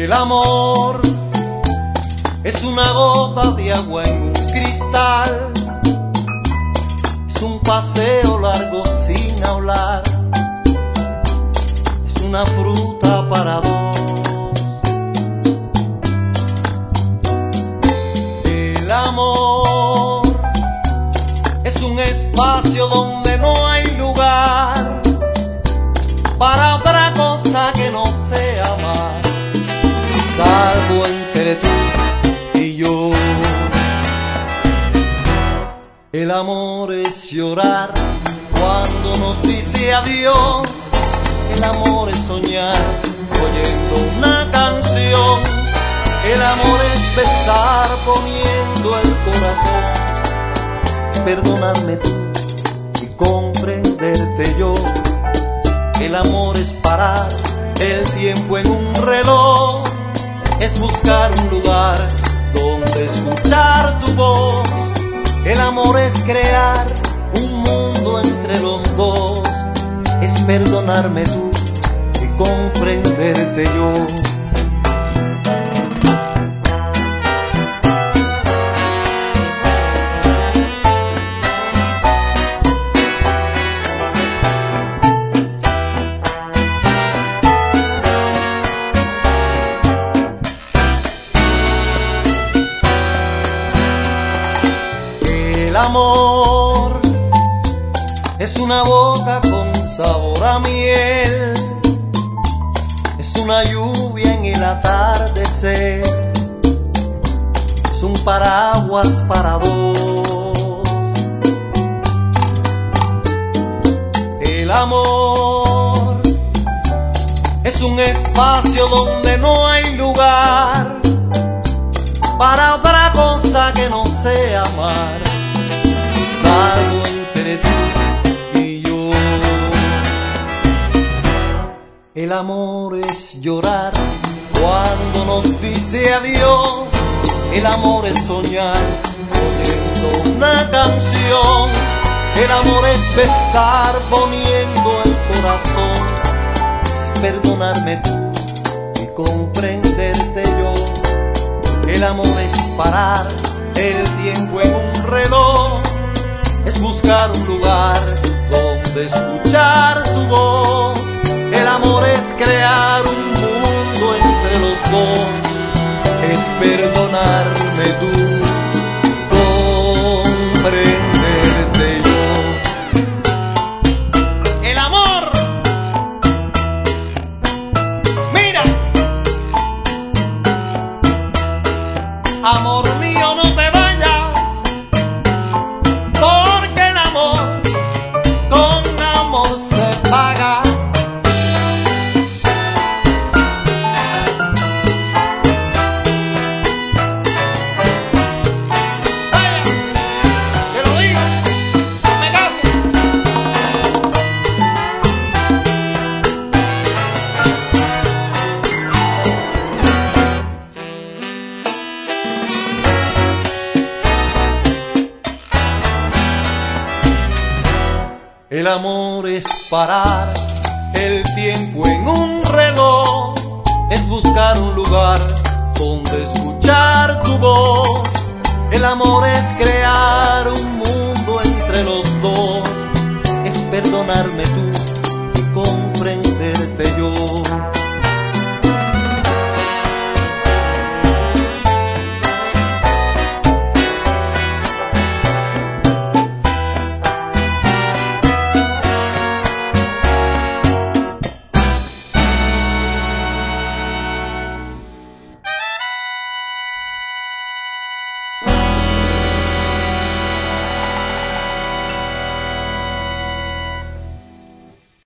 El amor es una gota de agua en un cristal, es un paseo largo sin hablar, es una fruta para dos. El amor es un espacio donde no hay lugar para otra cosa que no sea amar, salvo entre tú y yo. El amor es llorar cuando nos dice adiós, el amor es soñar oyendo una canción, el amor es besar poniendo el corazón, perdonarme tú y comprenderte yo. El amor es parar el tiempo en un reloj, es buscar un lugar donde escuchar tu voz. El amor es crear un mundo entre los dos, es perdonarme tú y comprenderte yo. El amor es una boca con sabor a miel, es una lluvia en el atardecer, es un paraguas para dos. El amor es un espacio donde no hay lugar para otra cosa que no sea amar, salvo entre tú y yo. El amor es llorar cuando nos dice adiós, el amor es soñar oyendo una canción, el amor es besar poniendo el corazón, es perdonarme tú y comprenderte yo. El amor es parar el tiempo en un reloj, es buscar un lugar donde escuchar tu voz. El amor es crear un mundo entre los dos, es perdonarme tú y comprenderte yo. El amor, mira, amor mío, no te vayas, porque el amor con amor se paga. Vaya, te lo digo, hazme caso. El amor es parar el tiempo en un reloj, es buscar un lugar donde escuchar tu voz. El amor es crear un mundo entre los dos, es perdonarme